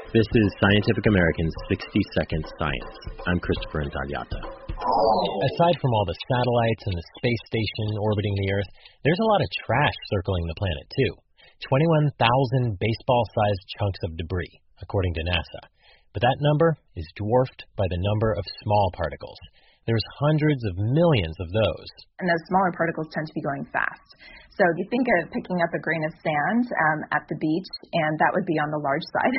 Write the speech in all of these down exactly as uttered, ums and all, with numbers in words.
This is Scientific American's sixty second Science. I'm Christopher Intagliata. Aside from all the satellites and the space station orbiting the Earth, there's a lot of trash circling the planet, too. twenty-one thousand baseball-sized chunks of debris, according to NASA. But that number is dwarfed by the number of small particles. There's hundreds of millions of those. And those smaller particles tend to be going fast. So if you think of picking up a grain of sand um, at the beach, and that would be on the large side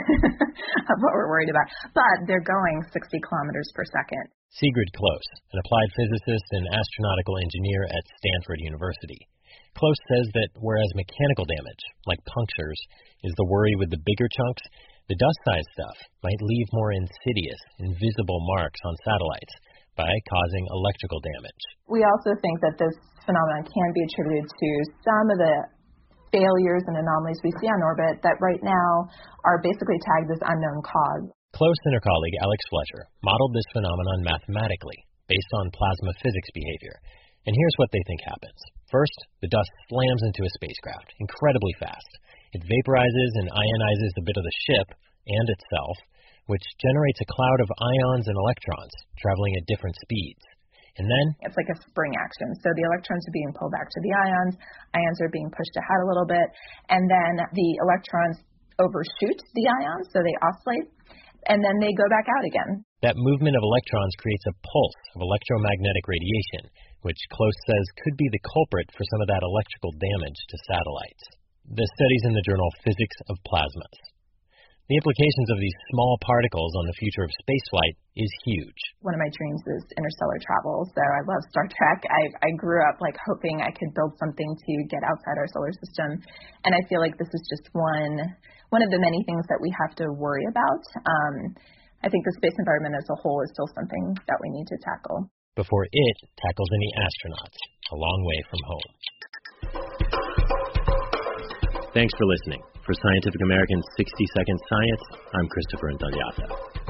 of what we're worried about. But they're going sixty kilometers per second. Sigrid Close, an applied physicist and astronautical engineer at Stanford University. Close says that whereas mechanical damage, like punctures, is the worry with the bigger chunks, the dust-sized stuff might leave more insidious, invisible marks on satellites by causing electrical damage. We also think that this phenomenon can be attributed to some of the failures and anomalies we see on orbit that right now are basically tagged as unknown cause. Close and her colleague Alex Fletcher modeled this phenomenon mathematically based on plasma physics behavior. And here's what they think happens. First, the dust slams into a spacecraft incredibly fast. It vaporizes and ionizes a bit of the ship and itself, which generates a cloud of ions and electrons traveling at different speeds. And then it's like a spring action. So the electrons are being pulled back to the ions, ions are being pushed ahead a little bit, and then the electrons overshoot the ions, so they oscillate, and then they go back out again. That movement of electrons creates a pulse of electromagnetic radiation, which Close says could be the culprit for some of that electrical damage to satellites. The study's in the journal Physics of Plasmas. The implications of these small particles on the future of spaceflight is huge. One of my dreams is interstellar travel, so I love Star Trek. I, I grew up like hoping I could build something to get outside our solar system, and I feel like this is just one one of the many things that we have to worry about. Um, I think the space environment as a whole is still something that we need to tackle. Before it tackles any astronauts a long way from home. Thanks for listening. For Scientific American's sixty second Science, I'm Christopher Intagliata.